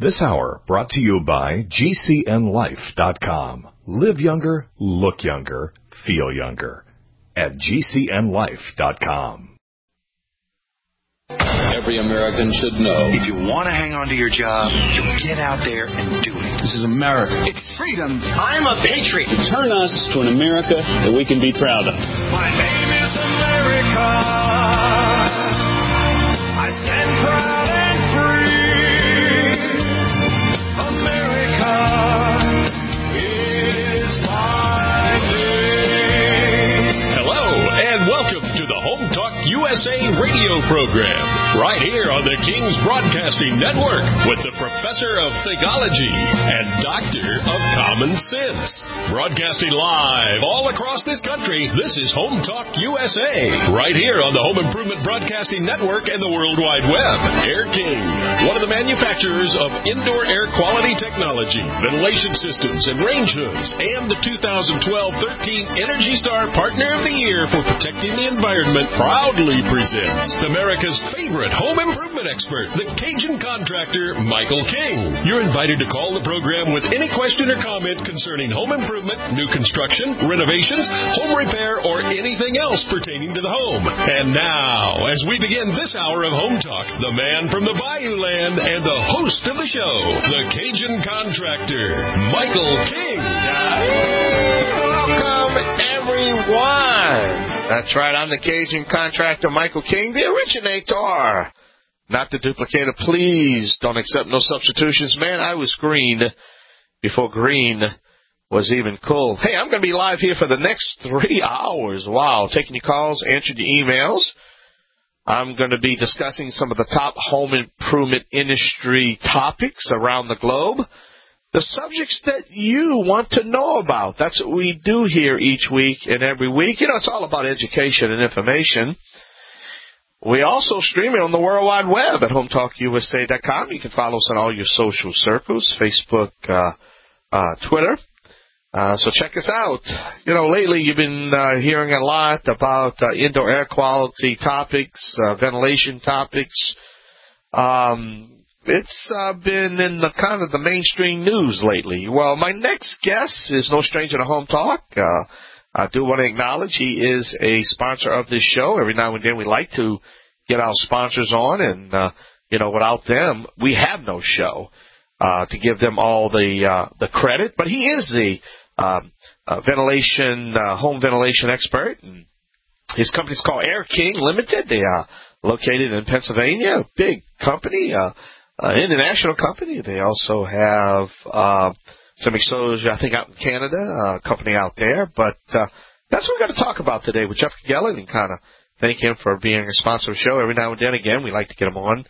This hour brought to you by GCNLife.com. Live younger, look younger, feel younger at GCNLife.com. Every American should know. If you want to hang on to your job, you get out there and do it. This is America. It's freedom. I'm a patriot. Turn us to an America that we can be proud of. My name is America. I stand proud and free. America is my name. Hello, and welcome to the Home Talk USA radio program, right here on the King's Broadcasting Network with the Professor of Thegology and Doctor of Common Sense. Broadcasting live all across this country, this is Home Talk USA, right here on the Home Improvement Broadcasting Network and the World Wide Web. Air King, one of the manufacturers of indoor air quality technology, ventilation systems, and range hoods, and the 2012 13 Energy Star Partner of the Year for protecting the environment, proudly presents America's favorite home improvement expert, the Cajun contractor, Michael King. You're invited to call the program with any question or comment concerning home improvement, new construction, renovations, home repair, or anything else pertaining to the home. And now, as we begin this hour of Home Talk, the man from the Bayou Land and the host of the show, the Cajun contractor, Michael King. Welcome, everyone. That's right, I'm the Cajun contractor, Michael King, the originator, not the duplicator. Please don't accept no substitutions. Man, I was green before green was even cool. Hey, I'm going to be live here for the next 3 hours. Wow, taking your calls, answering your emails. I'm going to be discussing some of the top home improvement industry topics around the globe. The subjects that you want to know about. That's what we do here each week and every week. You know, it's all about education and information. We also stream it on the World Wide Web at HometalkUSA.com. You can follow us on all your social circles, Facebook, Twitter. So check us out. You know, lately you've been hearing a lot about indoor air quality topics, ventilation topics. It's been in the kind of the mainstream news lately. Well, my next guest is no stranger to Home Talk. I do want to acknowledge he is a sponsor of this show. Every now and then we like to get our sponsors on, and you know, without them, we have no show. To give them all the credit, but he is the ventilation, home ventilation expert. And his company is called Air King Limited. They are located in Pennsylvania, a big company. International company. They also have some exposure, I think, out in Canada, a company out there. But that's what we're going to talk about today with Jeff Gelling, and kind of thank him for being a sponsor of the show. Every now and then, again, we like to get him on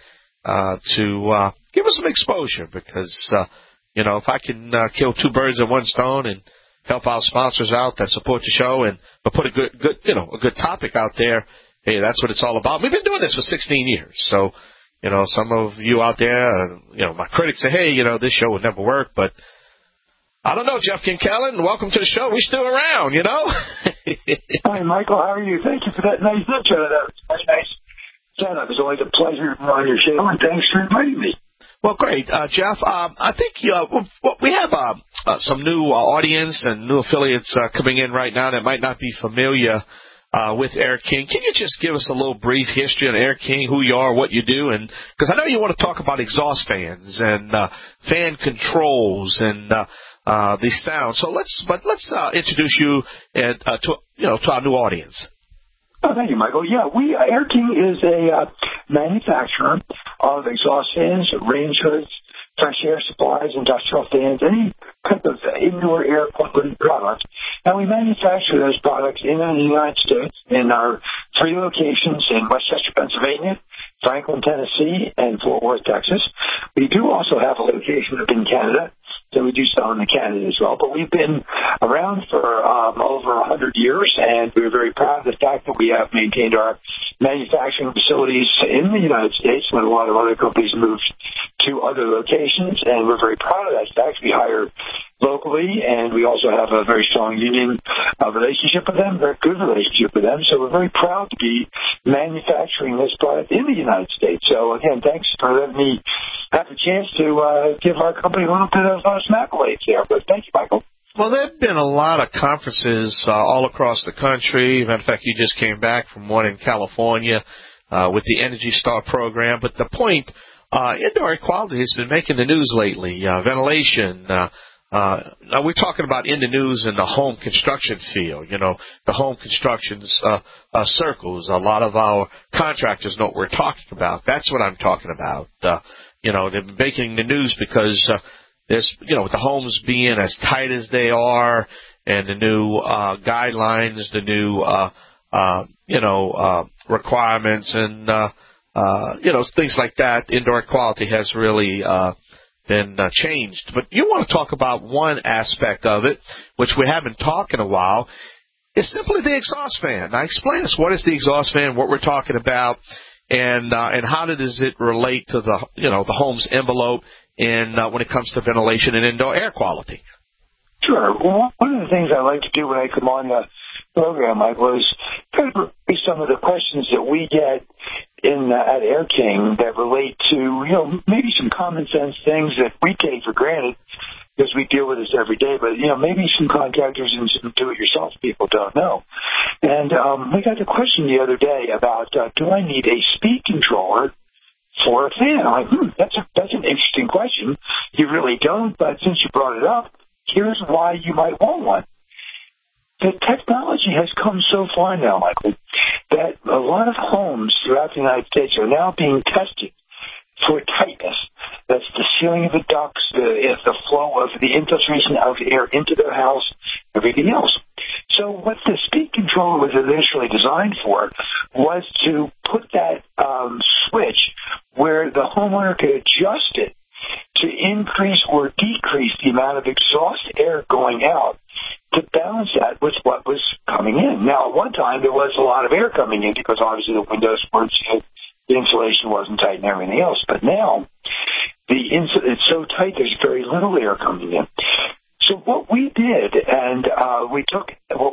to give us some exposure, because, you know, if I can kill two birds with one stone and help our sponsors out that support the show, and but put a good a good topic out there, hey, that's what it's all about. We've been doing this for 16 years, so. You know, some of you out there, you know, my critics say, hey, you know, this show would never work, but I don't know, Jeff Kinkellan, welcome to the show. We're still around, you know. Hi, Michael. How are you? Thank you for that nice intro. That was very nice setup. It's always a pleasure to be on your show, and thanks for inviting me. Well, great. Jeff, I think we have some new audience and new affiliates coming in right now that might not be familiar with Air King. Can you just give us a little brief history on Air King, who you are, what you do? And because I know you want to talk about exhaust fans and fan controls and the sound. So let's introduce you to our new audience. Oh, thank you, Michael. Yeah, Air King is a manufacturer of exhaust fans, range hoods, fresh air supplies, industrial fans, any type of indoor air quality product. And we manufacture those products in the United States in our 3 locations in Westchester, Pennsylvania, Franklin, Tennessee, and Fort Worth, Texas. We do also have a location in Canada, so we do sell in Canada as well. But we've been around for over 100 years, and we're very proud of the fact that we have maintained our manufacturing facilities in the United States when a lot of other companies moved to other locations, and we're very proud of that fact. We hire locally, and we also have a very strong union relationship with them, very good relationship with them. So we're very proud to be manufacturing this product in the United States. So again, thanks for letting me have a chance to give our company a little bit of some accolades there. But thank you, Michael. Well, there have been a lot of conferences all across the country. Matter of fact, you just came back from one in California with the Energy Star program. But the point, indoor air quality has been making the news lately. Ventilation. Now we're talking about in the news in the home construction field. You know, the home construction's circles. A lot of our contractors know what we're talking about. That's what I'm talking about. You know, they're making the news because there's, you know, with the homes being as tight as they are, and the new guidelines, the new requirements, and things like that. Indoor air quality has really been changed. But you want to talk about one aspect of it, which we haven't talked in a while. It's simply the exhaust fan. Now, explain us what is the exhaust fan, what we're talking about, and how does it relate to the home's envelope and when it comes to ventilation and indoor air quality. Sure. Well, one of the things I like to do when I come on the program, Michael, is kind of raise some of the questions that we get at Air King that relate to, maybe some common sense things that we take for granted because we deal with this every day, but, maybe some contractors and some do-it-yourself people don't know. And we got the question the other day about, do I need a speed controller for a fan? I'm like, that's an interesting question. You really don't, but since you brought it up, here's why you might want one. The technology has come so far now, Michael, that a lot of homes throughout the United States are now being tested for tightness. That's the sealing of the ducts, the flow of the infiltration of air into their house, everything else. So what the speed controller was initially designed for was to put that switch where the homeowner could adjust it to increase or decrease the amount of exhaust air going out to balance that with what was coming in. Now, at one time, there was a lot of air coming in because obviously the windows weren't sealed, the insulation wasn't tight and everything else. But now, it's so tight, there's very little air coming in. So what we did, and we took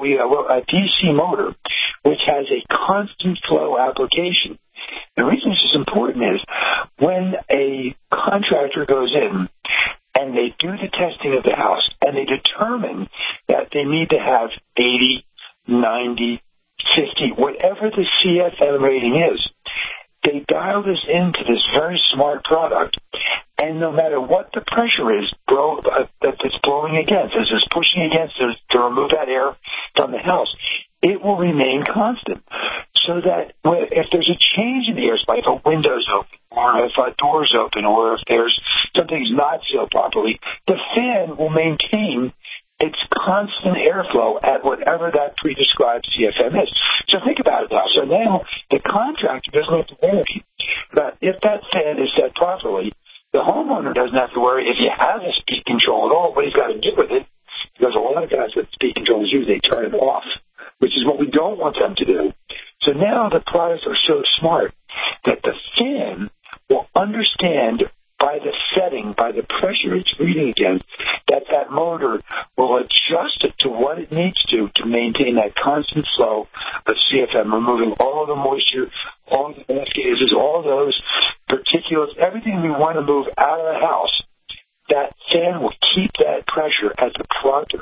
a DC motor, which has a constant flow application. The reason this is important is when a contractor goes in and they do the testing of the house and they determine that they need to have 80, 90, 50, whatever the CFM rating is, they dial this into this very smart product, and no matter what the pressure is that it's blowing against, as it's pushing against it to remove that air from the house, it will remain constant. So that if there's a change in the air supply, if a window's open, or if a door's open, or if there's something's not sealed properly, the fan will maintain its constant airflow at whatever that pre-described CFM is. So think about it now. So now the contractor doesn't have to worry about if that fan is set properly. The homeowner doesn't have to worry if he has a speed control at all, what he's got to do with it, because a lot of guys with speed controls usually turn it off, which is what we don't want them to do. So now the products are so smart that the fan will understand by the setting, by the pressure it's reading against, that motor will adjust it to what it needs to maintain that constant flow of CFM, removing all of the moisture, all the gas gases, all those particulates, everything we want to move out of the house. That fan will keep that pressure at the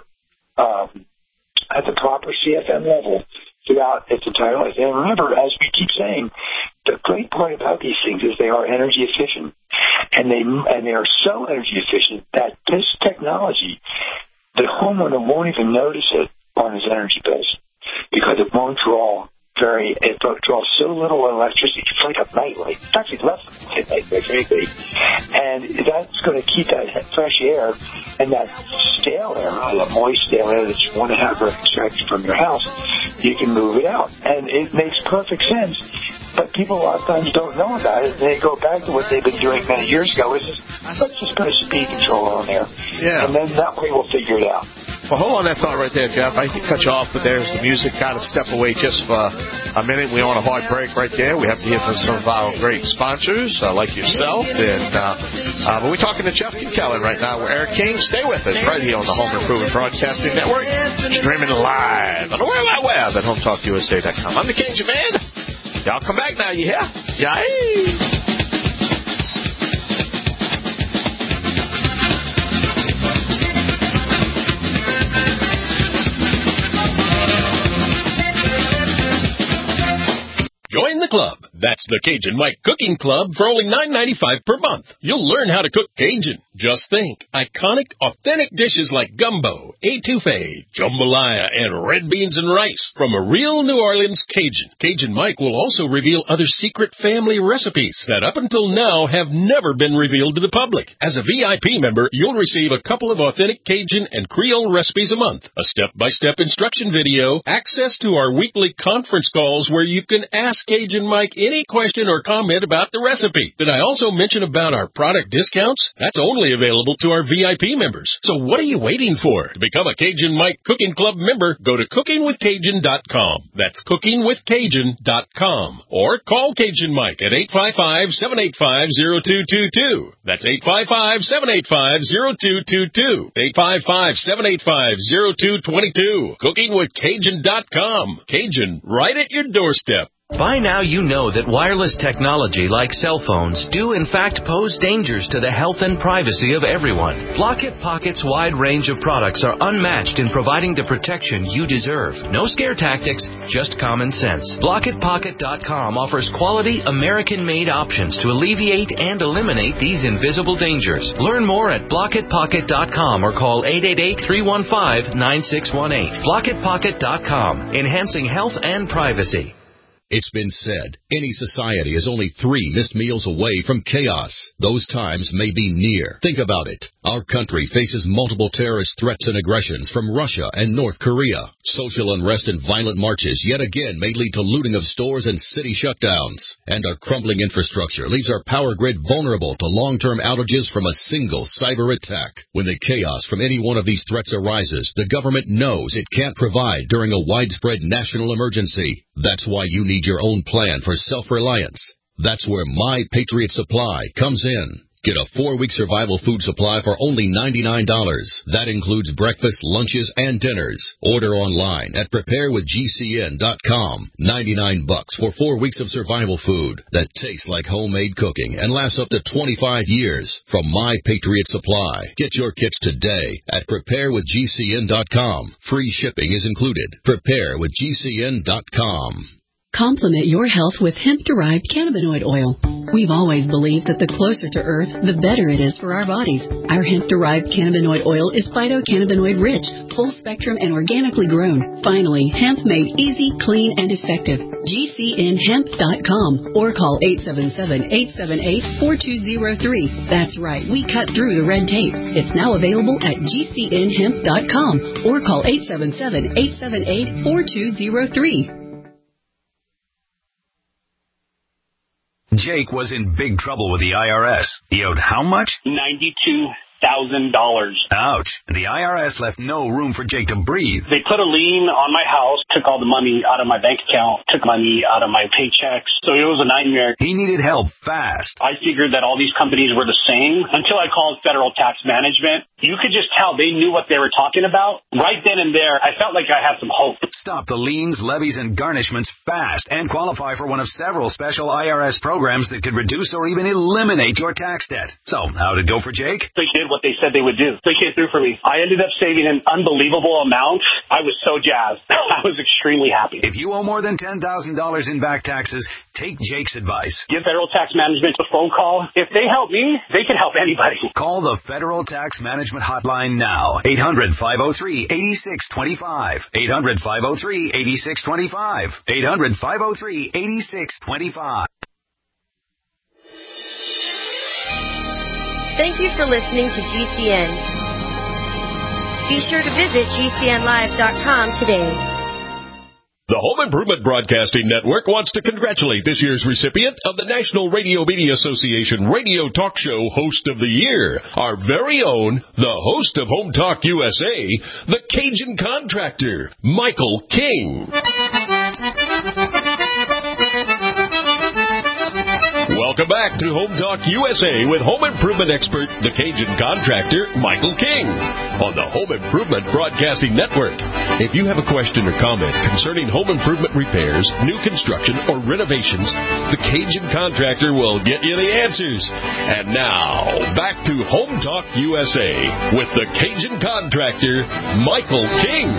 proper CFM level throughout its entire life. And remember, as we keep saying, the great part about these things is they are energy efficient, and they are so energy efficient that this technology, the homeowner won't even notice it on his energy bills because it won't draw so little electricity. It's like a nightlight. It's actually less than a nightlight, frankly. And that's going to keep that fresh air and that stale air, that moist stale air that you want to have extracted from your house. You can move it out. And it makes perfect sense. But people a lot of times don't know about it. They go back to what they've been doing many years ago. Let's just put a speed controller on there. Yeah. And then that way we'll figure it out. Well, hold on that thought right there, Jeff. I can cut you off, but there's the music. Got to step away just for a minute. We're on a hard break right there. We have to hear from some of our great sponsors, like yourself. And but we're talking to Jeff Kinkellan right now. We're Eric King. Stay with us right here on the Home Improvement Broadcasting Network, streaming live on the World Wide Web at HomeTalkUSA.com. I'm the Cajun Man. Y'all come back now, you hear? Yay! Join the club. That's the Cajun Mike Cooking Club for only $9.95 per month. You'll learn how to cook Cajun. Just think, iconic, authentic dishes like gumbo, etouffee, jambalaya, and red beans and rice from a real New Orleans Cajun. Cajun Mike will also reveal other secret family recipes that up until now have never been revealed to the public. As a VIP member, you'll receive a couple of authentic Cajun and Creole recipes a month, a step-by-step instruction video, access to our weekly conference calls where you can ask Cajun Mike any question or comment about the recipe. Did I also mention about our product discounts? That's only available to our VIP members. So what are you waiting for? To become a Cajun Mike Cooking Club member, go to cookingwithcajun.com. That's cookingwithcajun.com. Or call Cajun Mike at 855-785-0222. That's 855-785-0222. 855-785-0222. Cookingwithcajun.com. Cajun, right at your doorstep. By now you know that wireless technology like cell phones do in fact pose dangers to the health and privacy of everyone. Blockit Pocket's wide range of products are unmatched in providing the protection you deserve. No scare tactics, just common sense. BlockitPocket.com offers quality American-made options to alleviate and eliminate these invisible dangers. Learn more at BlockitPocket.com or call 888-315-9618. BlockitPocket.com, enhancing health and privacy. It's been said, any society is only 3 missed meals away from chaos. Those times may be near. Think about it. Our country faces multiple terrorist threats and aggressions from Russia and North Korea. Social unrest and violent marches yet again may lead to looting of stores and city shutdowns. And our crumbling infrastructure leaves our power grid vulnerable to long-term outages from a single cyber attack. When the chaos from any one of these threats arises, the government knows it can't provide during a widespread national emergency. That's why you need your own plan for self-reliance. That's where My Patriot Supply comes in. Get a 4-week survival food supply for only $99. That includes breakfast, lunches, and dinners. Order online at preparewithgcn.com. $99 for 4 weeks of survival food that tastes like homemade cooking and lasts up to 25 years from My Patriot Supply. Get your kits today at preparewithgcn.com. Free shipping is included. Preparewithgcn.com. Complement your health with hemp-derived cannabinoid oil. We've always believed that the closer to Earth, the better it is for our bodies. Our hemp-derived cannabinoid oil is phytocannabinoid-rich, full-spectrum, and organically grown. Finally, hemp made easy, clean, and effective. GCNhemp.com or call 877-878-4203. That's right, we cut through the red tape. It's now available at GCNhemp.com or call 877-878-4203. Jake was in big trouble with the IRS. He owed how much? $92,000. Ouch. The IRS left no room for Jake to breathe. They put a lien on my house, took all the money out of my bank account, took money out of my paychecks. So it was a nightmare. He needed help fast. I figured that all these companies were the same until I called Federal Tax Management. You could just tell they knew what they were talking about. Right then and there, I felt like I had some hope. Stop the liens, levies, and garnishments fast and qualify for one of several special IRS programs that could reduce or even eliminate your tax debt. So, how'd it go for Jake? They did what they said they would do. They came through for me. I ended up saving an unbelievable amount. I was so jazzed. I was extremely happy. If you owe more than $10,000 in back taxes, take Jake's advice. Give Federal Tax Management a phone call. If they help me, they can help anybody. Call the Federal Tax Management Hotline now. 800-503-8625. 800-503-8625. 800-503-8625. Thank you for listening to GCN. Be sure to visit GCNlive.com today. The Home Improvement Broadcasting Network wants to congratulate this year's recipient of the National Radio Media Association Radio Talk Show Host of the Year, our very own, the host of Home Talk USA, the Cajun Contractor, Michael King. Welcome back to Home Talk USA with home improvement expert, the Cajun Contractor, Michael King, on the Home Improvement Broadcasting Network. If you have a question or comment concerning home improvement repairs, new construction, or renovations, the Cajun Contractor will get you the answers. And now, back to Home Talk USA with the Cajun Contractor, Michael King.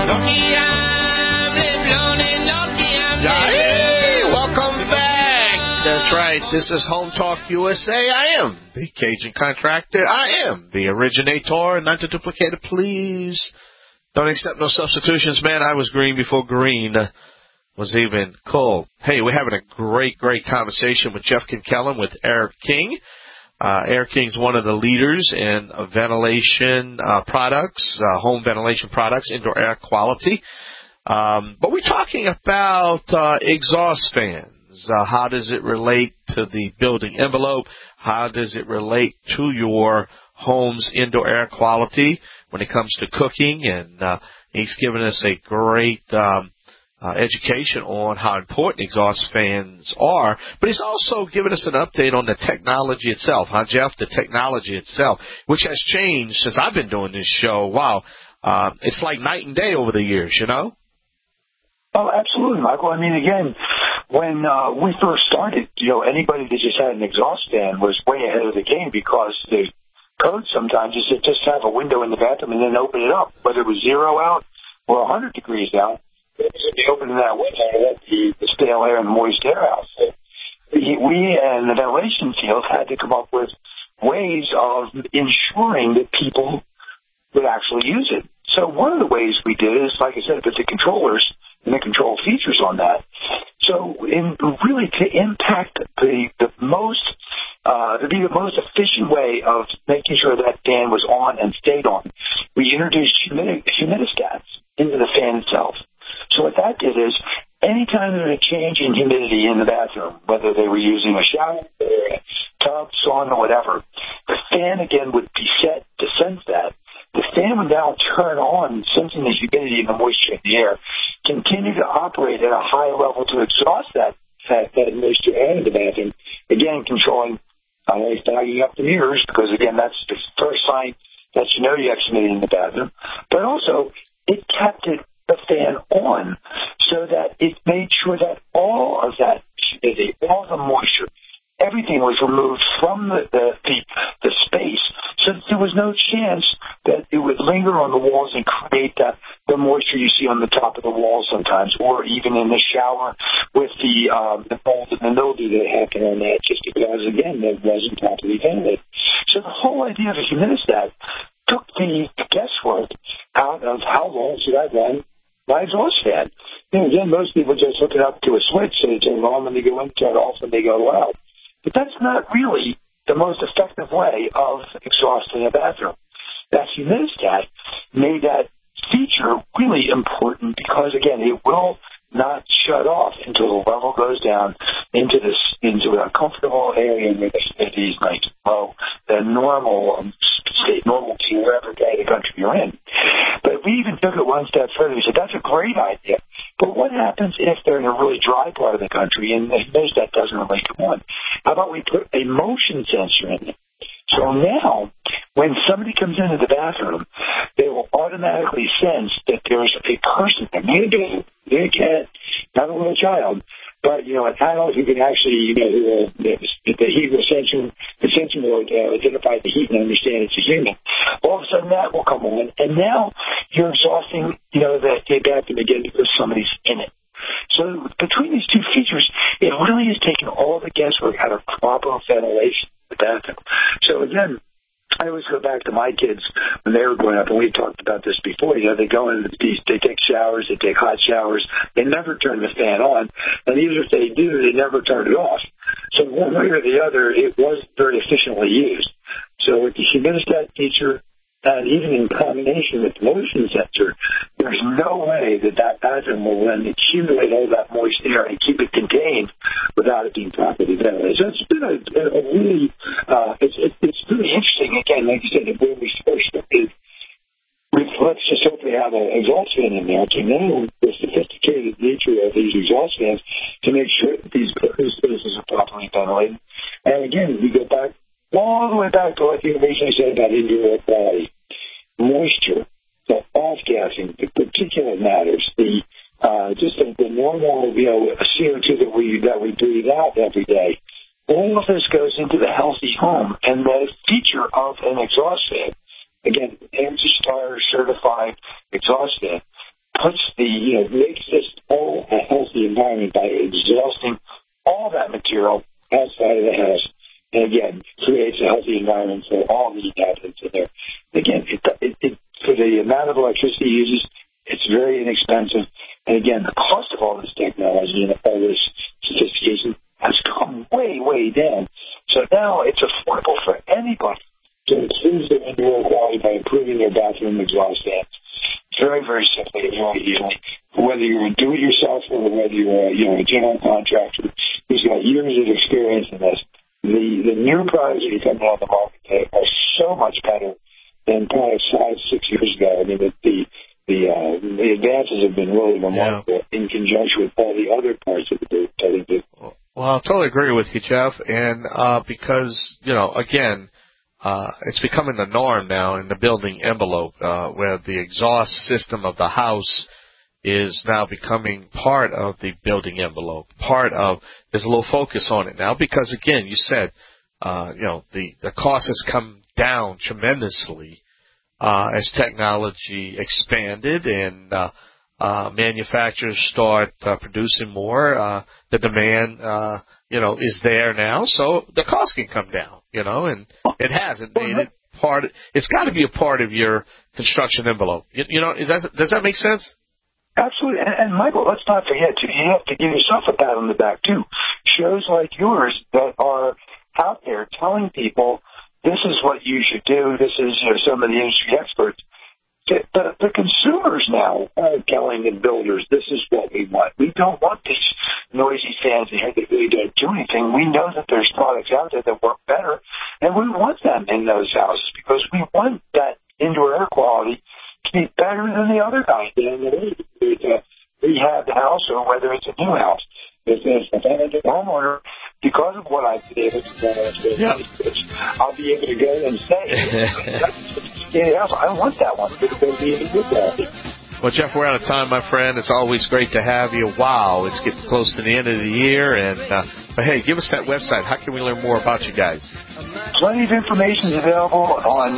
Welcome back. That's right. This is Home Talk USA. I am the Cajun Contractor. I am the originator, not to duplicate it, please. Don't accept no substitutions, man. I was green before green was even cool. Hey, we're having a great conversation with Jeff Kinkellen with Eric King. Eric King's one of the leaders in ventilation products, home ventilation products, indoor air quality. But we're talking about exhaust fans. How does it relate to the building envelope? How does it relate to your home's indoor air quality when it comes to cooking? And he's given us a great education on how important exhaust fans are. But he's also given us an update on the technology itself, huh, Jeff? The technology itself, which has changed since I've been doing this show. Wow. It's like night and day over the years, you know? Oh, absolutely, Michael. I mean, again, when we first started, anybody that just had an exhaust fan was way ahead of the game because the code sometimes is to just have a window in the bathroom and then open it up, whether it was 0 out or 100 degrees out. They opened that window and let the stale air and the moist air out. So we and the ventilation field had to come up with ways of ensuring that people would actually use it. So one of the ways we did is, like I said, put the controllers and the control features on that. So really to impact the most, to be the most efficient way of making sure that fan was on and stayed on, we introduced humidistats into the fan itself. So what that did is, anytime there was a change in humidity in the bathroom, whether they were using a shower or a tub, sauna, whatever, the fan again would be set to sense that. The fan would now turn on, sensing the humidity and the moisture in the air, continue to operate at a high level to exhaust that moisture air in the bathroom, again, controlling fogging up the mirrors, because, again, that's the first sign that you know you have humidity in the bathroom. But also, it kept the fan on so that it made sure that all of that humidity, all the moisture, everything was removed from the space, so that there was no chance that it would linger on the walls and create the moisture you see on the top of the wall sometimes, or even in the shower with the mold and the mildew that happened on that, just because, again, it wasn't properly ventilated. So the whole idea of a humidistat took the guesswork out of how long should I run my exhaust fan. Again, most people just hook it up to a switch, so they turn it on when they go in, turn it off when they go out. But that's not really the most effective way of exhausting a bathroom. That humidistat made that feature really important because, again, it will not shut off until the level goes down into a comfortable area where the humidity is nice and low, the normal state, normal to wherever part of the country you're in. But we even took it one step further. We said, that's a great idea. But what happens if they're in a really dry part of the country and the humidistat doesn't really come on? How about we put a motion sensor in it? So now, when somebody comes into the bathroom, they will automatically sense that there's a person, maybe a cat, not a little child, but, an adult who can actually, the heat will the sensor will identify the heat and understand it's a human. All of a sudden that will come on, and now you're exhausting, the bathroom again because somebody's in it. So between these two features, it really has taken all the guesswork out of proper ventilation in the bathroom. So again, I always go back to my kids when they were growing up, and we talked about this before. They go in, they take showers, they take hot showers. They never turn the fan on, and even if they do, they never turn it off. So one way or the other, it was very efficiently used. So with the humidistat feature, And even in combination with the motion sensor, there's no way that bathroom will then accumulate all that moist air and keep it contained without it being properly ventilated. So it's been a really, it's really interesting. Again, like you said, when we first started, let's just hope they have an exhaust fan in there. To know the sophisticated nature of these exhaust fans to make sure that these spaces are properly ventilated. And again, we go back all the way back to what you originally said about indoor air quality. Moisture, the off-gassing, the particulate matters, the normal, CO2 that we breathe out every day. All of this goes into the healthy home, and the feature of an exhaust fan, again, ENERGY STAR certified exhaust fan, makes this all a healthy environment by exhausting all that material outside of the house. And again, creates a healthy environment for all the inhabitants in there. Again, for the amount of electricity it uses, it's very inexpensive. And again, the cost of all this technology and all this sophistication has come way, way down. So now it's affordable for anybody to improve their indoor air quality by improving their bathroom exhaust fans. Very, very simply and very easily. Whether you're a do-it-yourselfer or whether you're a general contractor who's got years of experience in this, the new products that are coming on the market today are so much better than products 5-6 years ago. I mean, the advances have been really remarkable in conjunction with all the other parts of the business. Well, I totally agree with you, Jeff. And because, again, it's becoming the norm now in the building envelope where the exhaust system of the house is now becoming part of the building envelope. There's a little focus on it now because, again, you said, the cost has come down tremendously as technology expanded and manufacturers start producing more. The demand, is there now, so the cost can come down, and it has. It made it part. It's got to be a part of your construction envelope. Does that make sense? Absolutely. And Michael, let's not forget, too, you have to give yourself a pat on the back, too. Shows like yours that are out there telling people this is what you should do. This is some of the industry experts. The consumers now are telling the builders this is what we want. We don't want these noisy fans in here that really don't do anything. We know that there's products out there that work better, and we want them in those houses because we want that indoor air quality to be better than the other guy down the road. It's a rehab house or whether it's a new house. If a homeowner, because of what I've been able to do, I'll be able to go and say, I want that one. It's going to be even good quality. Well, Jeff, we're out of time, my friend. It's always great to have you. Wow, it's getting close to the end of the year. But, hey, give us that website. How can we learn more about you guys? Plenty of information is available on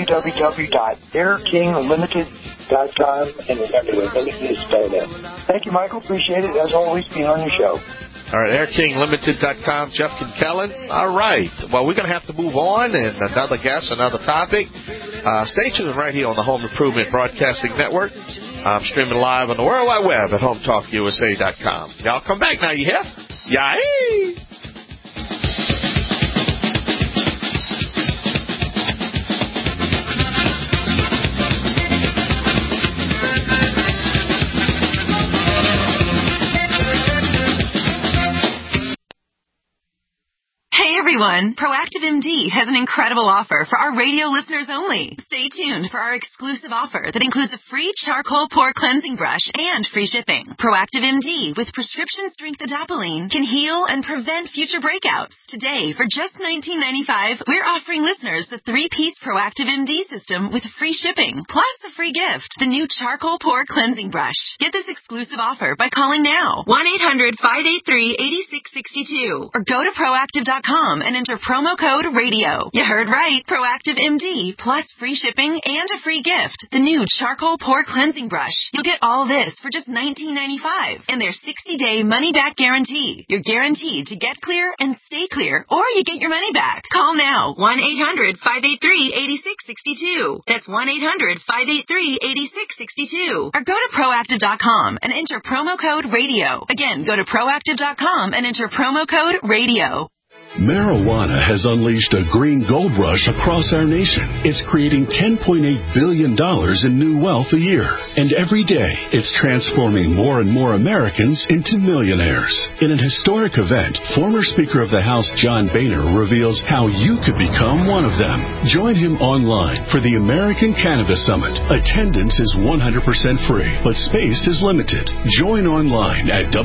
www.airkinglimited.com. And remember, the limited is spelled out. Thank you, Michael. Appreciate it, as always, being on your show. All right, airkinglimited.com, Jeff Kinkellen. All right. Well, we're going to have to move on, and another guest, another topic. Stay tuned right here on the Home Improvement Broadcasting Network. I'm streaming live on the World Wide Web at HomeTalkUSA.com. Y'all come back now, you hear? Yay! Hey everyone, Proactive MD has an incredible offer for our radio listeners only. Stay tuned for our exclusive offer that includes a free charcoal pore cleansing brush and free shipping. Proactive MD with prescription strength adapalene can heal and prevent future breakouts. Today, for just $19.95, we're offering listeners the 3-piece Proactive MD system with free shipping, plus a free gift, the new charcoal pore cleansing brush. Get this exclusive offer by calling now, 1-800-583-8662, or go to proactive.com and enter promo code RADIO. You heard right. Proactive MD plus free shipping and a free gift. The new charcoal pore cleansing brush. You'll get all this for just $19.95 and their 60-day money-back guarantee. You're guaranteed to get clear and stay clear, or you get your money back. Call now. 1-800-583-8662. That's 1-800-583-8662. Or go to proactive.com and enter promo code RADIO. Again, go to proactive.com and enter promo code RADIO. Marijuana has unleashed a green gold rush across our nation. It's creating $10.8 billion in new wealth a year. And every day, it's transforming more and more Americans into millionaires. In an historic event, former Speaker of the House John Boehner reveals how you could become one of them. Join him online for the American Cannabis Summit. Attendance is 100% free, but space is limited. Join online at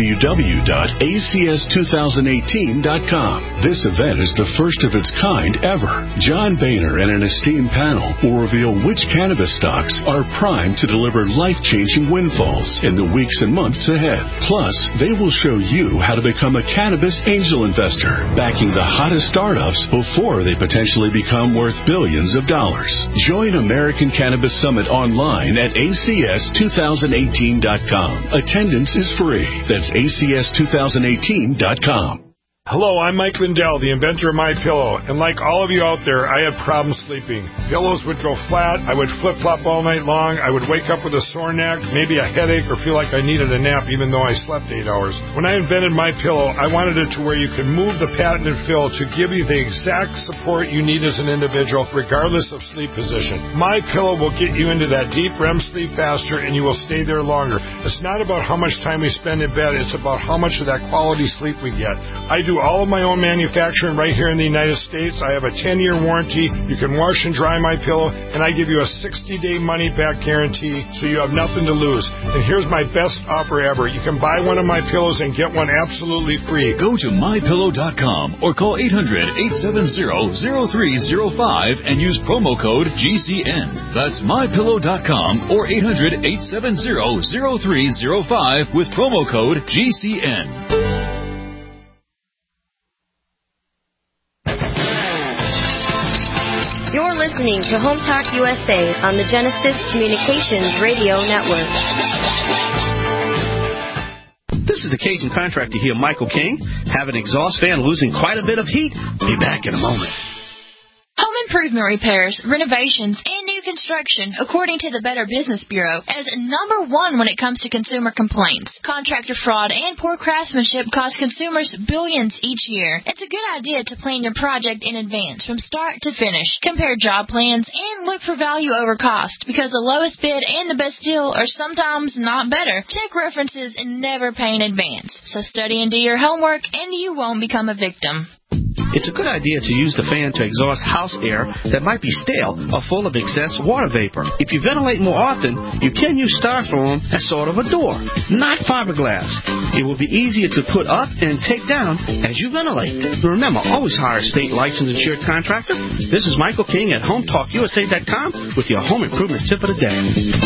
www.acs2018.com. This event is the first of its kind ever. John Boehner and an esteemed panel will reveal which cannabis stocks are primed to deliver life-changing windfalls in the weeks and months ahead. Plus, they will show you how to become a cannabis angel investor, backing the hottest startups before they potentially become worth billions of dollars. Join American Cannabis Summit online at acs2018.com. Attendance is free. That's acs2018.com. Hello, I'm Mike Lindell, the inventor of MyPillow, and like all of you out there, I had problems sleeping. Pillows would go flat, I would flip-flop all night long, I would wake up with a sore neck, maybe a headache, or feel like I needed a nap even though I slept 8 hours. When I invented MyPillow, I wanted it to where you can move the patented fill to give you the exact support you need as an individual, regardless of sleep position. MyPillow will get you into that deep REM sleep faster, and you will stay there longer. It's not about how much time we spend in bed, it's about how much of that quality sleep we get. I do all of my own manufacturing right here in the United States. I have a 10-year warranty. You can wash and dry my pillow, and I give you a 60-day money-back guarantee, so you have nothing to lose. And here's my best offer ever. You can buy one of my pillows and get one absolutely free. Go to MyPillow.com or call 800-870-0305 and use promo code GCN. That's MyPillow.com or 800-870-0305 with promo code GCN. You're listening to Home Talk USA on the Genesis Communications Radio Network. This is the Cajun contractor here, Michael King. Have an exhaust fan losing quite a bit of heat? Be back in a moment. Home improvement repairs, renovations, and new construction, according to the Better Business Bureau, is number one when it comes to consumer complaints. Contractor fraud and poor craftsmanship cost consumers billions each year. It's a good idea to plan your project in advance from start to finish. Compare job plans and look for value over cost, because the lowest bid and the best deal are sometimes not better. Check references and never pay in advance. So study and do your homework, and you won't become a victim. It's a good idea to use the fan to exhaust house air that might be stale or full of excess water vapor. If you ventilate more often, you can use styrofoam as sort of a door, not fiberglass. It will be easier to put up and take down as you ventilate. Remember, always hire a state licensed insured contractor. This is Michael King at HomeTalkUSA.com with your home improvement tip of the day.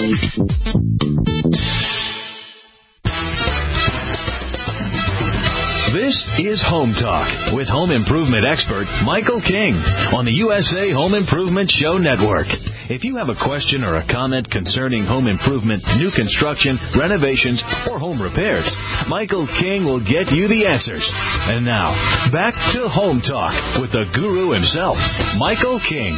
This is Home Talk with home improvement expert Michael King on the USA Home Improvement Show Network. If you have a question or a comment concerning home improvement, new construction, renovations, or home repairs, Michael King will get you the answers. And now, back to Home Talk with the guru himself, Michael King.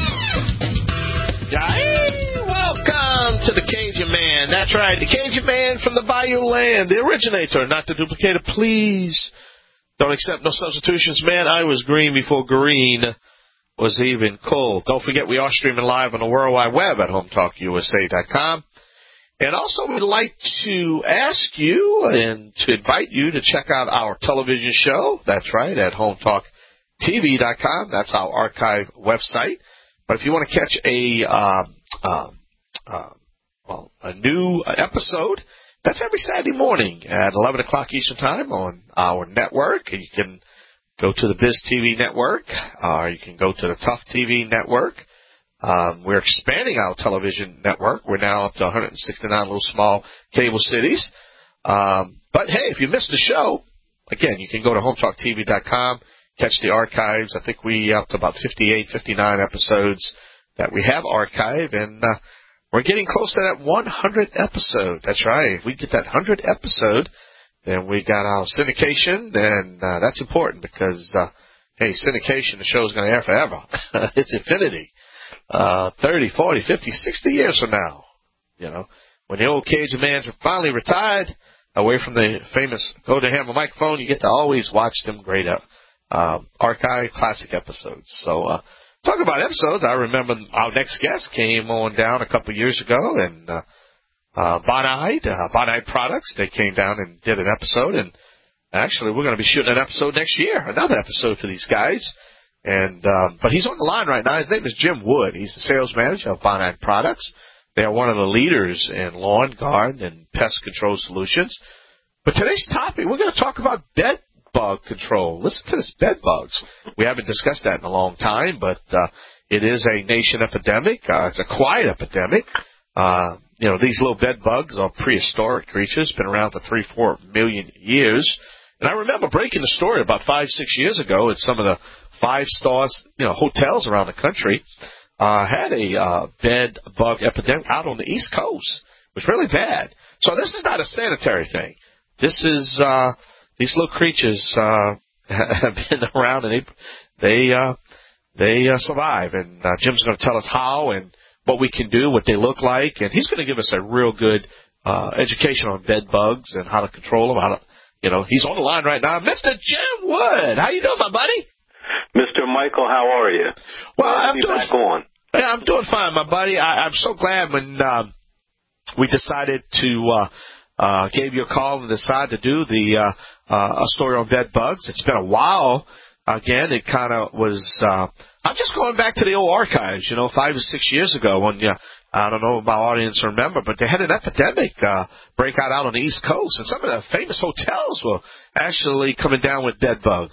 Welcome to the Cajun Man. That's right, the Cajun Man from the Bayou Land, the originator, not the duplicator. Please don't accept no substitutions. Man, I was green before green was even cold. Don't forget, we are streaming live on the World Wide Web at HomeTalkUSA.com. And also, we'd like to ask you and to invite you to check out our television show. That's right, at HomeTalkTV.com. That's our archive website. But if you want to catch a new episode, that's every Saturday morning at 11 o'clock Eastern Time on our network. And you can go to the Biz TV network, or you can go to the Tough TV network. We're expanding our television network. We're now up to 169 little small cable cities. But, hey, if you missed the show, again, you can go to HomeTalkTV.com, catch the archives. I think we up to about 58, 59 episodes that we have archived, and we're getting close to that 100 episode. That's right. If we get that 100 episode, then we got our syndication, and that's important because, hey, syndication, the show's going to air forever. It's infinity. 30, 40, 50, 60 years from now. You know, when the old Cajun Man finally retired, away from the famous Go to Hammer microphone, you get to always watch them great archive classic episodes. So, talk about episodes. I remember our next guest came on down a couple of years ago, and Bonide Products, they came down and did an episode, and actually we're going to be shooting an episode next year, another episode for these guys. And but he's on the line right now. His name is Jim Wood. He's the sales manager of Bonide Products. They are one of the leaders in lawn, garden, and pest control solutions. But today's topic, we're going to talk about bed bug control. Listen to this, bed bugs. We haven't discussed that in a long time, but it is a nation epidemic. It's a quiet epidemic. These little bed bugs are prehistoric creatures, been around for 3-4 million years. And I remember breaking the story about 5-6 years ago at some of the 5-star hotels around the country. Had a bed bug epidemic out on the East Coast. It was really bad. So this is not a sanitary thing. This is these little creatures have been around, and they survive. And Jim's going to tell us how and what we can do, what they look like, and he's going to give us a real good education on bed bugs and how to control them. He's on the line right now, Mr. Jim Wood. How you doing, my buddy? Mr. Michael, how are you? Well, I'm doing back on. Yeah, I'm doing fine, my buddy. I'm so glad when we decided to gave you a call and decided to do the a story on bed bugs. It's been a while. Again, it kind of was. I'm just going back to the old archives, 5 or 6 years ago when I don't know if my audience remember, but they had an epidemic break out on the East Coast, and some of the famous hotels were actually coming down with bed bugs,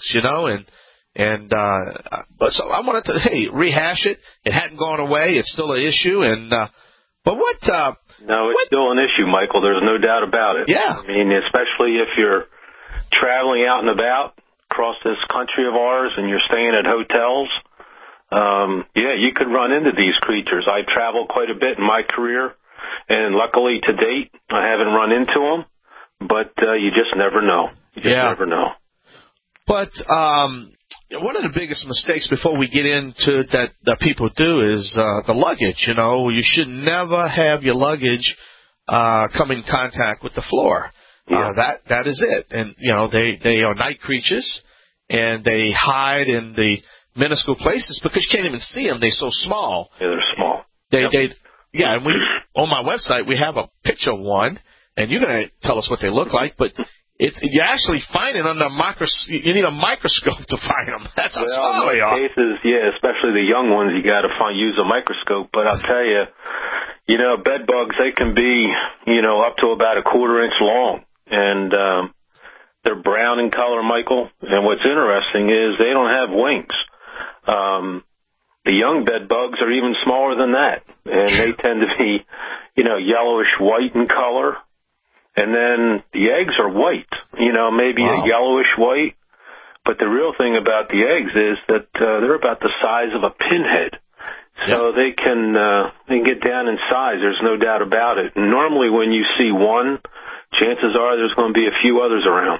but so I wanted to rehash it. It hadn't gone away. It's still an issue, but what? No, it's still an issue, Michael. There's no doubt about it. Yeah. I mean, especially if you're traveling out and about across this country of ours and you're staying at hotels. You could run into these creatures. I traveled quite a bit in my career, and luckily to date, I haven't run into them, but you just never know. Never know. But one of the biggest mistakes before we get into that people do is the luggage. You should never have your luggage come in contact with the floor. Yeah. That is it. And, they are night creatures, and they hide in the minuscule places because you can't even see them. They're so small. Yeah, they're small. And on my website, we have a picture of one, and you're going to tell us what they look like, but you actually find it under a microscope. You need a microscope to find them. That's how small they are. In cases, especially the young ones, you got to use a microscope. But I'll tell you, bed bugs, they can be, up to about a 1/4 inch long, and they're brown in color, Michael. And what's interesting is they don't have wings. The young bed bugs are even smaller than that, and they tend to be, yellowish white in color. And then the eggs are white, maybe a yellowish white. But the real thing about the eggs is that they're about the size of a pinhead. So they can get down in size. There's no doubt about it. And normally when you see one, chances are there's going to be a few others around.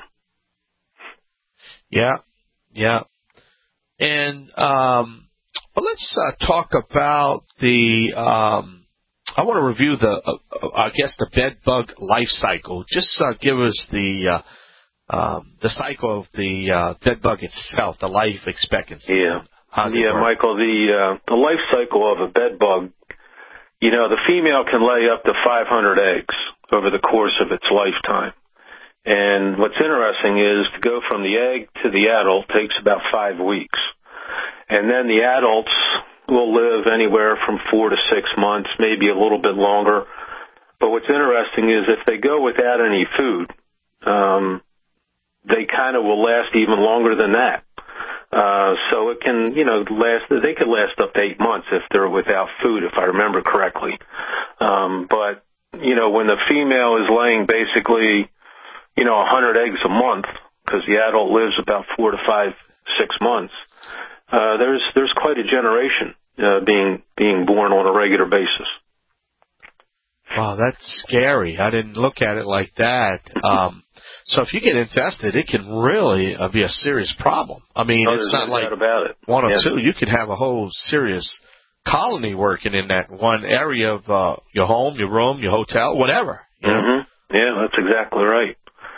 Yeah. And but let's talk about the I want to review the bed bug life cycle. Just give us the cycle of the bed bug itself, the life expectancy. Yeah, Michael, the life cycle of a bed bug, the female can lay up to 500 eggs over the course of its lifetime. And what's interesting is to go from the egg to the adult takes about 5 weeks. And then the adults will live anywhere from 4 to 6 months, maybe a little bit longer. But what's interesting is if they go without any food, they kind of will last even longer than that. So it can, they could last up to 8 months if they're without food, if I remember correctly. But, when the female is laying basically, 100 eggs a month, because the adult lives about 4 to 5, 6 months, there's quite a generation being born on a regular basis. Wow, that's scary. I didn't look at it like that. So if you get infested, it can really be a serious problem. I mean, it's not like one or two. You could have a whole serious colony working in that one area of your home, your room, your hotel, whatever. Mm-hmm. Yeah, that's exactly right.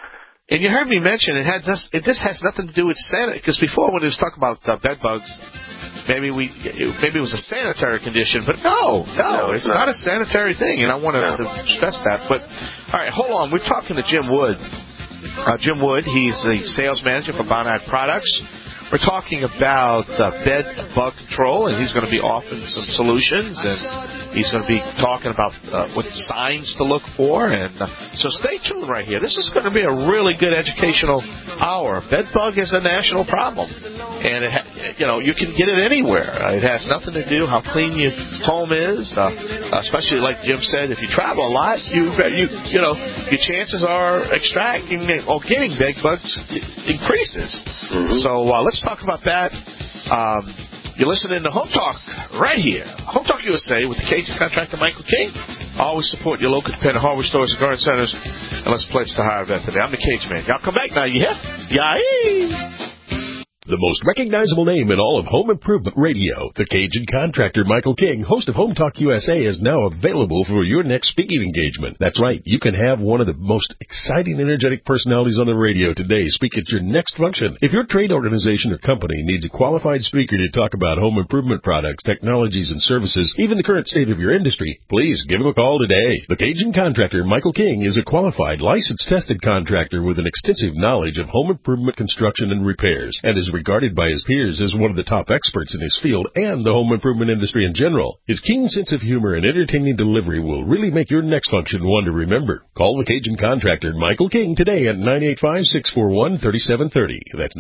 And you heard me mention this has nothing to do with sanitary, because before when it was talking about bed bugs, maybe it was a sanitary condition, but no, it's not a sanitary thing, and I want to stress that. But all right, hold on. We're talking to Jim Wood. Jim Wood, he's the sales manager for Bonide Products. We're talking about bed bug control, and he's going to be offering some solutions, and he's going to be talking about what signs to look for. And so stay tuned right here. This is going to be a really good educational hour. Bed bug is a national problem, and you can get it anywhere. It has nothing to do how clean your home is, especially like Jim said, if you travel a lot, your chances are extracting or getting bed bugs increases. Mm-hmm. So let's talk about that. You're listening to Home Talk right here. Home Talk USA with the Cajun contractor Michael King. Always support your local independent hardware stores and garden centers. And let's pledge to hire a vet today. I'm the Cage Man. Y'all come back now, you hear? Yay! The most recognizable name in all of home improvement radio, the Cajun contractor Michael King, host of Home Talk USA, is now available for your next speaking engagement. That's right, you can have one of the most exciting, energetic personalities on the radio today speak at your next function. If your trade organization or company needs a qualified speaker to talk about home improvement products, technologies, and services, even the current state of your industry, please give him a call today. The Cajun contractor Michael King is a qualified, licensed, tested contractor with an extensive knowledge of home improvement construction and repairs, and is regarded by his peers as one of the top experts in his field and the home improvement industry in general. His keen sense of humor and entertaining delivery will really make your next function one to remember. Call the Cajun contractor Michael King today at 985-641-3730. That's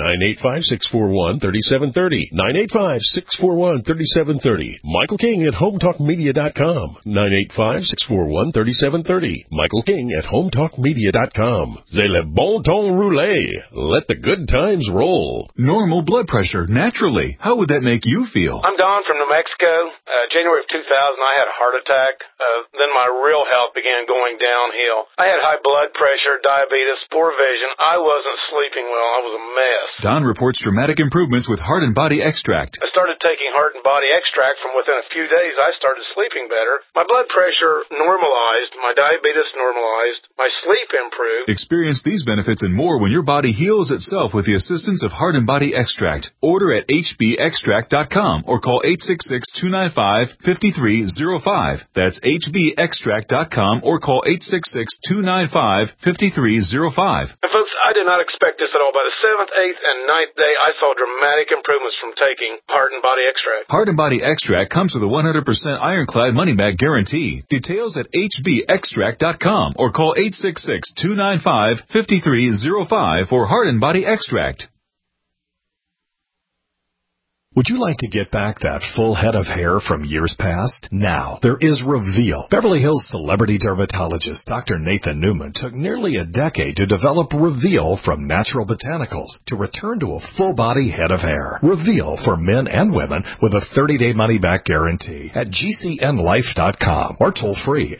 985-641-3730. 985-641-3730. Michael King at HomeTalkMedia.com. 985-641-3730. Michael King at HomeTalkMedia.com. C'est le bon ton roulé. Let the good times roll. Normal blood pressure, naturally. How would that make you feel? I'm Don from New Mexico. January of 2000, I had a heart attack. Then my real health began going downhill. I had high blood pressure, diabetes, poor vision. I wasn't sleeping well. I was a mess. Don reports dramatic improvements with Heart and Body Extract. I started taking Heart and Body Extract. From within a few days, I started sleeping better. My blood pressure normalized. My diabetes normalized. My sleep improved. Experience these benefits and more when your body heals itself with the assistance of Heart and Body Extract. Order at hbextract.com or call 866-295-5305. That's hbextract.com or call 866-295-5305. And folks, I did not expect this at all. By the 7th, 8th, and 9th day, I saw dramatic improvements from taking Heart and Body Extract. Heart and Body Extract comes with a 100% ironclad money-back guarantee. Details at hbextract.com or call 866-295-5305 for Heart and Body Extract. Would you like to get back that full head of hair from years past? Now, there is Reveal. Beverly Hills celebrity dermatologist Dr. Nathan Newman took nearly a decade to develop Reveal from natural botanicals to return to a full-body head of hair. Reveal for men and women with a 30-day money-back guarantee at GCNlife.com or toll-free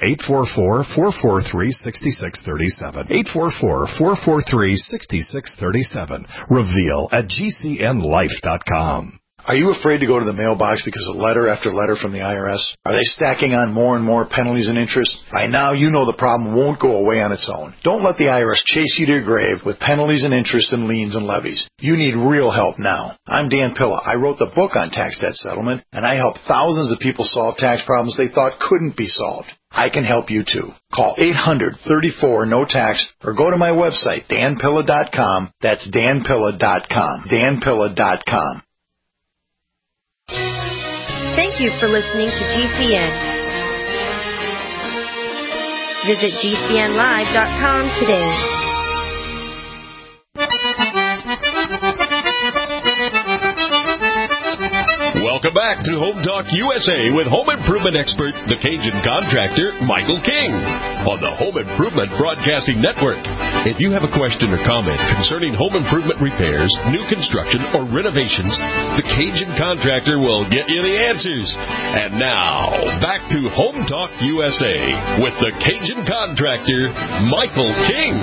844-443-6637. 844-443-6637. Reveal at GCNlife.com. Are you afraid to go to the mailbox because of letter after letter from the IRS? Are they stacking on more and more penalties and interest? By now, you know the problem won't go away on its own. Don't let the IRS chase you to your grave with penalties and interest and liens and levies. You need real help now. I'm Dan Pilla. I wrote the book on tax debt settlement, and I help thousands of people solve tax problems they thought couldn't be solved. I can help you too. Call 800-34-NO-TAX or go to my website, danpilla.com. That's danpilla.com. danpilla.com. Thank you for listening to GCN. Visit GCNlive.com today. Welcome back to Home Talk USA with home improvement expert, the Cajun contractor, Michael King, on the Home Improvement Broadcasting Network. If you have a question or comment concerning home improvement repairs, new construction, or renovations, the Cajun contractor will get you the answers. And now, back to Home Talk USA with the Cajun contractor, Michael King.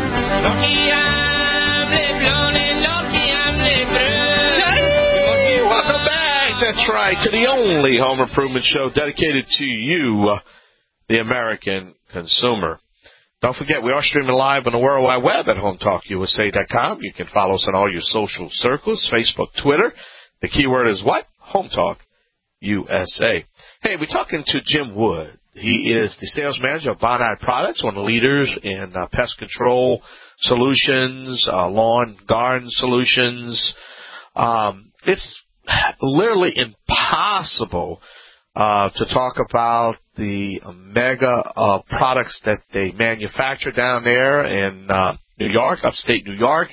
Welcome back. That's right, to the only home improvement show dedicated to you, the American consumer. Don't forget, we are streaming live on the World Wide Web at HomeTalkUSA.com. You can follow us on all your social circles, Facebook, Twitter. The keyword is what? Home Talk USA. Hey, we're talking to Jim Wood. He is the sales manager of Bonide Products, one of the leaders in pest control solutions, lawn garden solutions. It's literally impossible to talk about the mega products that they manufacture down there in New York, upstate New York.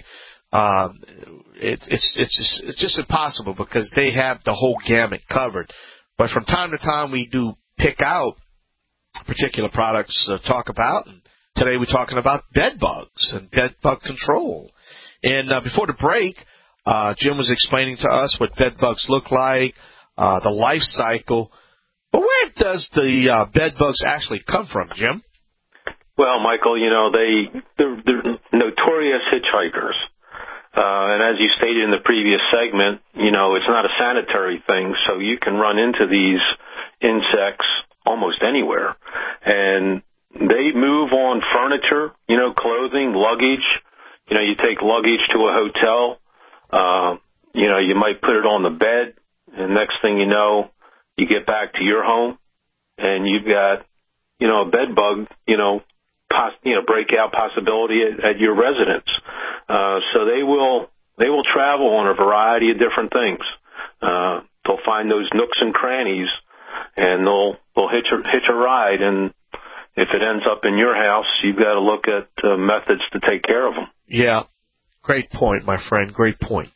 It's just impossible because they have the whole gamut covered. But from time to time, we do pick out particular products to talk about. And today we're talking about bed bugs and bed bug control. And before the break, Jim was explaining to us what bed bugs look like, the life cycle. But where does the bed bugs actually come from, Jim? Well, Michael, they're notorious hitchhikers. And as you stated in the previous segment, it's not a sanitary thing, so you can run into these insects almost anywhere. And they move on furniture, clothing, luggage. You take luggage to a hotel, you might put it on the bed, and next thing you know, you get back to your home, and you've got, a bed bug, breakout possibility at your residence. So they will travel on a variety of different things. They'll find those nooks and crannies, and they'll hitch a ride. And if it ends up in your house, you've got to look at methods to take care of them. Yeah, great point, my friend. Great point.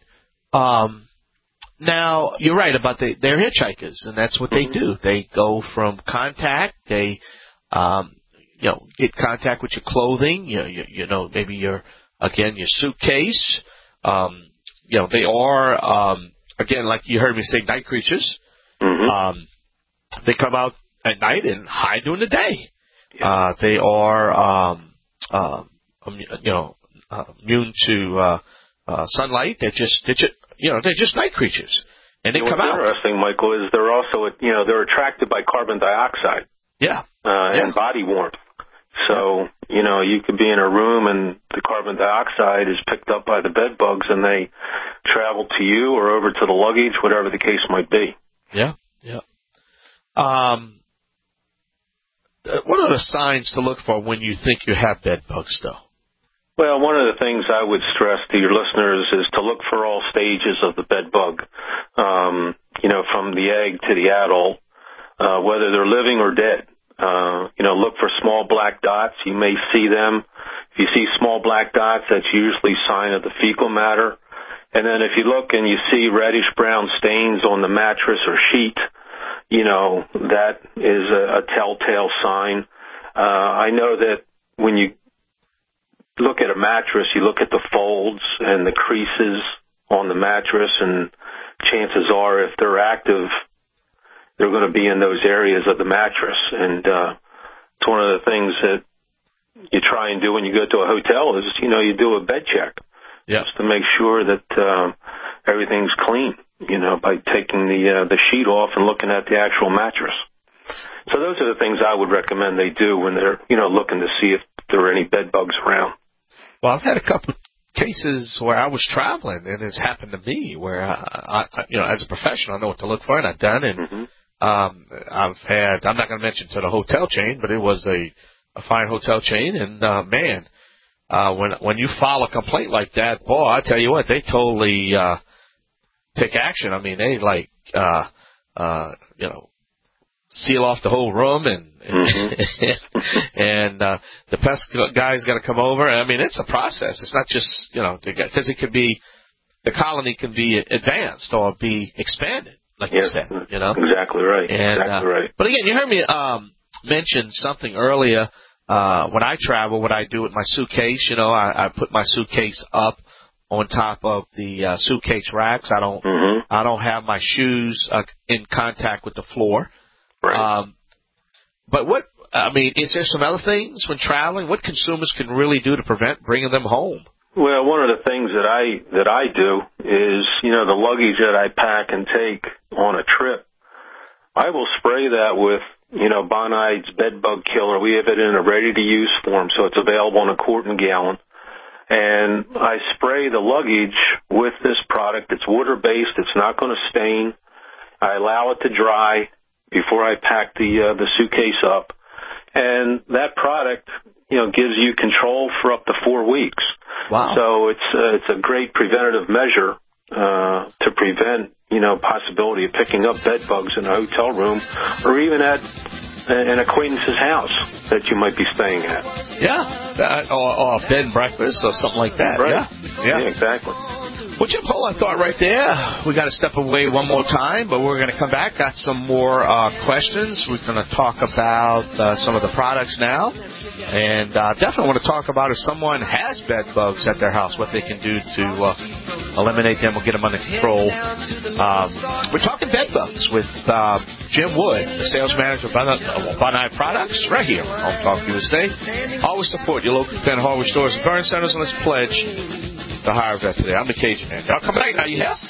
Now, you're right about they're hitchhikers, and that's what they do. They go from contact. They, get contact with your clothing. Maybe your suitcase. They are, again, like you heard me say, night creatures. They come out at night and hide during the day. They are, immune to sunlight. They're just night creatures, and they come out. What's interesting, Michael, is they're also, they're attracted by carbon dioxide. And body warmth. So, you could be in a room and the carbon dioxide is picked up by the bed bugs and they travel to you or over to the luggage, whatever the case might be. Yeah. What are the signs to look for when you think you have bed bugs, though? Well, one of the things I would stress to your listeners is to look for all stages of the bed bug, from the egg to the adult, whether they're living or dead. Look for small black dots. You may see them. If you see small black dots, that's usually a sign of the fecal matter. And then if you look and you see reddish-brown stains on the mattress or sheet, that is a telltale sign. I know that when you look at a mattress, you look at the folds and the creases on the mattress, and chances are if they're active, they're going to be in those areas of the mattress. And it's one of the things that you try and do when you go to a hotel is, you do a bed check. Just to make sure that everything's clean, by taking the sheet off and looking at the actual mattress. So those are the things I would recommend they do when they're, looking to see if there are any bed bugs around. Well, I've had a couple of cases where I was traveling, and it's happened to me where I as a professional, I know what to look for, and I've done. And I've had, I'm not going to mention to the hotel chain, but it was a fine hotel chain, and when you file a complaint like that, boy, I tell you what, they totally take action. I mean, they seal off the whole room, and and the pest guy's got to come over. I mean, it's a process. It's not just because it could be, the colony can be advanced or be expanded, like you said. Exactly right. And, exactly right. But again, you heard me mention something earlier. When I travel, what I do with my suitcase, I put my suitcase up on top of the suitcase racks. I don't have my shoes in contact with the floor. Right. But is there some other things when traveling? What consumers can really do to prevent bringing them home? Well, one of the things that I do is, the luggage that I pack and take on a trip, I will spray that with Bonide's bed bug killer. We have it in a ready-to-use form, so it's available in a quart and gallon. And I spray the luggage with this product. It's water-based. It's not going to stain. I allow it to dry before I pack the suitcase up. And that product, gives you control for up to 4 weeks. Wow. So it's a great preventative measure to prevent, possibility of picking up bed bugs in a hotel room or even at an acquaintance's house that you might be staying at. Yeah, or bed and breakfast or something like that. Right. Yeah, exactly. Well, Jim, hold on thought right there. We got to step away one more time, but we're going to come back. Got some more questions. We're going to talk about some of the products now. And definitely want to talk about if someone has bed bugs at their house, what they can do to eliminate them or get them under control. We're talking bed bugs with Jim Wood, the sales manager of Bonide Products, right here on Home Talk USA. Always support your local independent hardware stores and garden centers, and let's pledge to hire a vet today. I'm the Cajun Man. Y'all come back now, you have?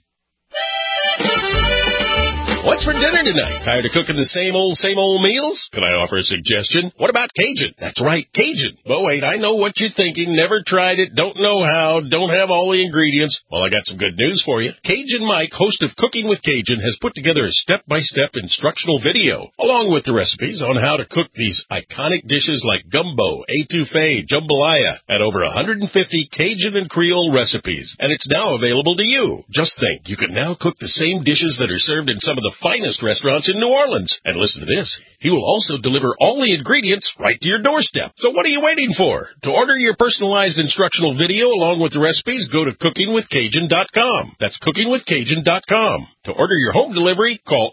What's for dinner tonight? Tired of cooking the same old meals? Can I offer a suggestion? What about Cajun? That's right, Cajun. But wait, I know what you're thinking. Never tried it, don't know how, don't have all the ingredients. Well, I got some good news for you. Cajun Mike, host of Cooking with Cajun, has put together a step-by-step instructional video, along with the recipes on how to cook these iconic dishes like gumbo, etouffee, jambalaya, and over 150 Cajun and Creole recipes. And it's now available to you. Just think, you can now cook the same dishes that are served in some of the finest restaurants in New Orleans. And listen to this. He will also deliver all the ingredients right to your doorstep. So what are you waiting for? To order your personalized instructional video along with the recipes, go to cookingwithcajun.com. That's cookingwithcajun.com. To order your home delivery, call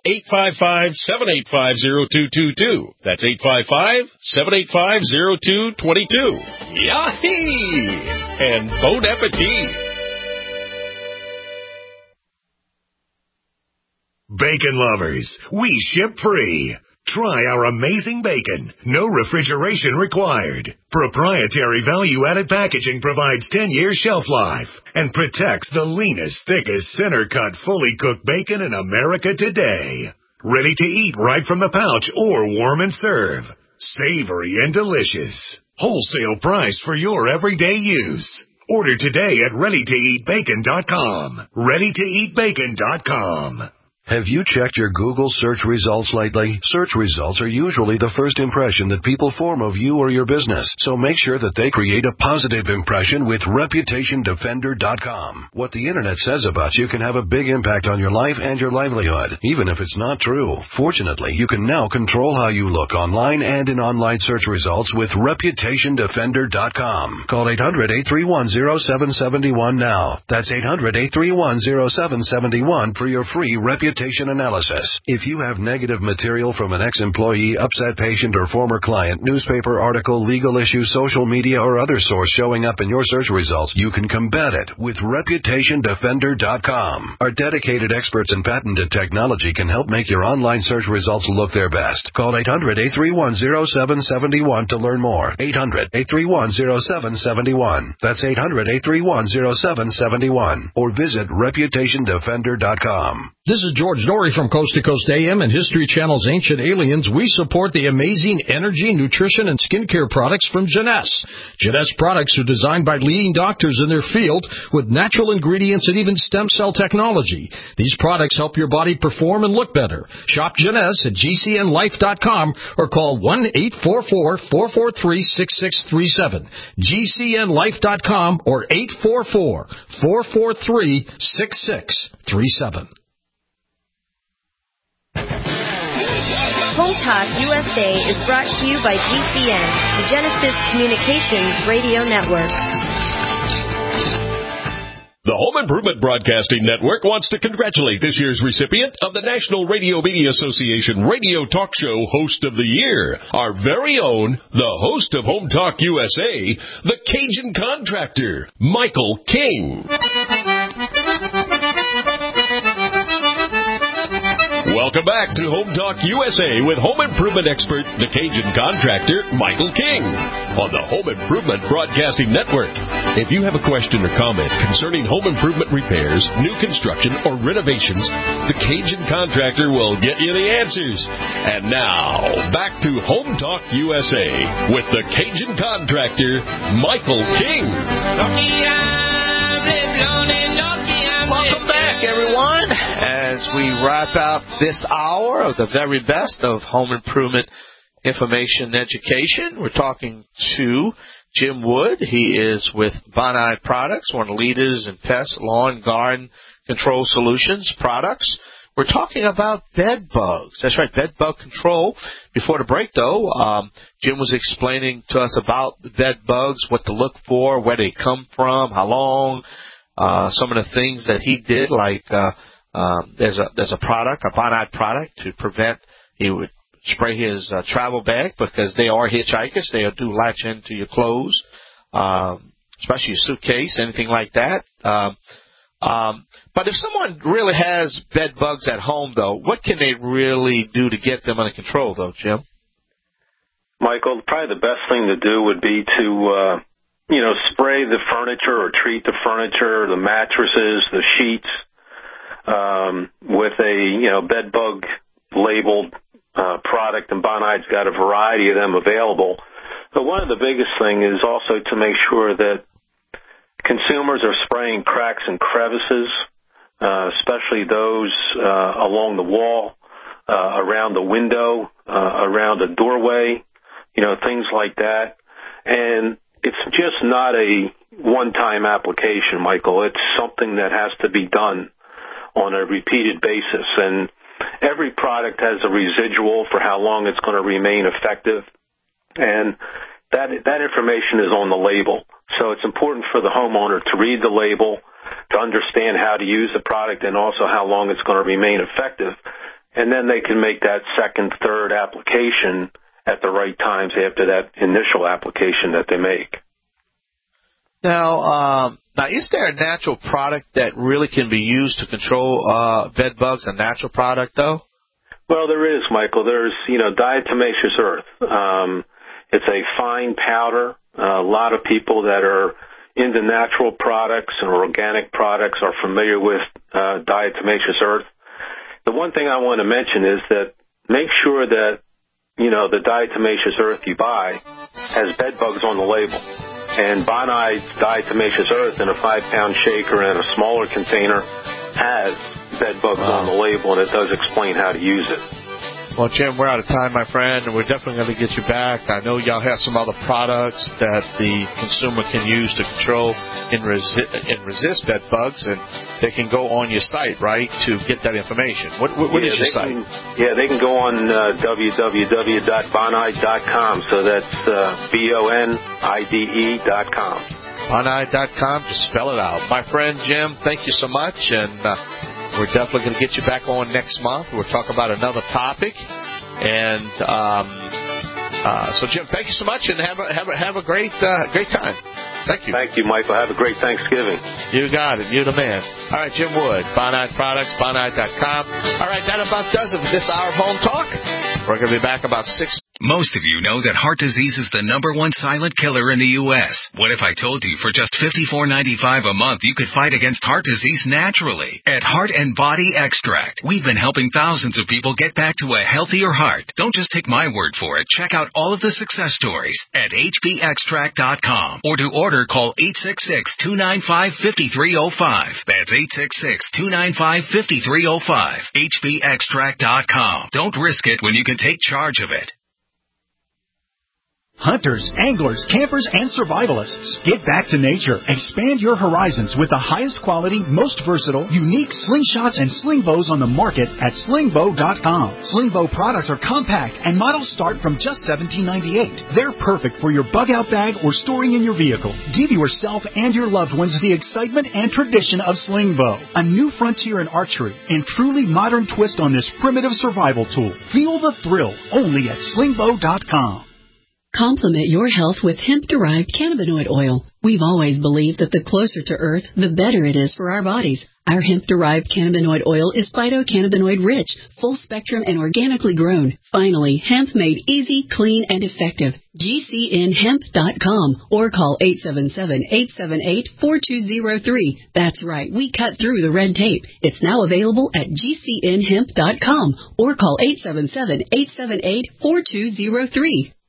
855-785-0222. That's 855-785-0222. Yahee! And bon appetit! Bacon lovers, we ship free. Try our amazing bacon. No refrigeration required. Proprietary value-added packaging provides 10 years shelf life and protects the leanest, thickest, center-cut, fully cooked bacon in America today. Ready to eat right from the pouch or warm and serve. Savory and delicious. Wholesale price for your everyday use. Order today at ReadyToEatBacon.com. ReadyToEatBacon.com. Have you checked your Google search results lately? Search results are usually the first impression that people form of you or your business, so make sure that they create a positive impression with ReputationDefender.com. What the Internet says about you can have a big impact on your life and your livelihood, even if it's not true. Fortunately, you can now control how you look online and in online search results with ReputationDefender.com. Call 800-831-0771 now. That's 800-831-0771 for your free reputation analysis. If you have negative material from an ex-employee, upset patient, or former client, newspaper article, legal issue, social media, or other source showing up in your search results, you can combat it with ReputationDefender.com. Our dedicated experts in patented technology can help make your online search results look their best. Call 800-831-0771 to learn more. 800-831-0771. That's 800-831-0771. Or visit ReputationDefender.com. This is George Norrie from Coast to Coast AM and History Channel's Ancient Aliens. We support the amazing energy, nutrition, and skincare products from Jeunesse. Jeunesse products are designed by leading doctors in their field with natural ingredients and even stem cell technology. These products help your body perform and look better. Shop Jeunesse at GCNlife.com or call 1-844-443-6637. GCNlife.com or 844-443-6637. Home Talk USA is brought to you by GCN, the Genesis Communications Radio Network. The Home Improvement Broadcasting Network wants to congratulate this year's recipient of the National Radio Media Association Radio Talk Show Host of the Year, our very own, the host of Home Talk USA, the Cajun Contractor, Michael King. Welcome back to Home Talk USA with home improvement expert, the Cajun contractor, Michael King, on the Home Improvement Broadcasting Network. If you have a question or comment concerning home improvement repairs, new construction, or renovations, the Cajun contractor will get you the answers. And now, back to Home Talk USA with the Cajun contractor, Michael King. Welcome back, everyone, as we wrap up this hour of the very best of home improvement information and education. We're talking to Jim Wood. He is with Bonide Products, one of the leaders in pest, lawn, garden control solutions products. We're talking about bed bugs. That's right, bed bug control. Before the break, though, Jim was explaining to us about the bed bugs, what to look for, where they come from, how long, some of the things that he did, like there's a product, a Bonide product, to prevent. He would spray his travel bag because they are hitchhikers. They do latch into your clothes, especially your suitcase, anything like that. But if someone really has bed bugs at home, though, what can they really do to get them under control, though, Jim? Michael, probably the best thing to do would be to spray the furniture or treat the furniture, the mattresses, the sheets, with a, bed bug labeled product, and Bonide's got a variety of them available. But one of the biggest things is also to make sure that consumers are spraying cracks and crevices, especially those along the wall, around the window, around the doorway, things like that. And it's just not a one-time application, Michael. It's something that has to be done on a repeated basis. And every product has a residual for how long it's going to remain effective. And that information is on the label. So it's important for the homeowner to read the label, to understand how to use the product, and also how long it's going to remain effective. And then they can make that second, third application at the right times after that initial application that they make. Now, is there a natural product that really can be used to control bed bugs, a natural product, though? Well, there is, Michael. There's, diatomaceous earth. It's a fine powder. A lot of people that are into natural products and organic products are familiar with diatomaceous earth. The one thing I want to mention is that make sure that, the diatomaceous earth you buy has bed bugs on the label. And Bonide's diatomaceous earth in a 5-pound shaker and a smaller container has bed bugs on the label, and it does explain how to use it. Well, Jim, we're out of time, my friend, and we're definitely going to get you back. I know y'all have some other products that the consumer can use to control and resist bed bugs, and they can go on your site, right, to get that information. What is your site? They can go on www.bonide.com, so that's BONIDE.com. Bonide.com, just spell it out. My friend Jim, thank you so much, and we're definitely going to get you back on next month. We'll talk about another topic. And so, Jim, thank you so much, and have a great time. Thank you. Thank you, Michael. Have a great Thanksgiving. You got it. You're the man. All right, Jim Wood, Bonide Products, Bonide.com. All right, that about does it for this hour of Home Talk. We're going to be back about 6. Most of you know that heart disease is the #1 silent killer in the U.S. What if I told you for just $54.95 a month you could fight against heart disease naturally? At Heart and Body Extract, we've been helping thousands of people get back to a healthier heart. Don't just take my word for it. Check out all of the success stories at hbextract.com, or to order, call 866-295-5305. That's 866-295-5305. hbextract.com. Don't risk it when you can take charge of it. Hunters, anglers, campers, and survivalists. Get back to nature. Expand your horizons with the highest quality, most versatile, unique slingshots and sling bows on the market at slingbow.com. Slingbow products are compact and models start from just $17.98. They're perfect for your bug out bag or storing in your vehicle. Give yourself and your loved ones the excitement and tradition of Slingbow, a new frontier in archery and truly modern twist on this primitive survival tool. Feel the thrill only at slingbow.com. Complement your health with hemp-derived cannabinoid oil. We've always believed that the closer to Earth, the better it is for our bodies. Our hemp-derived cannabinoid oil is phytocannabinoid-rich, full-spectrum, and organically grown. Finally, hemp made easy, clean, and effective. GCNhemp.com or call 877-878-4203. That's right, we cut through the red tape. It's now available at GCNhemp.com or call 877-878-4203.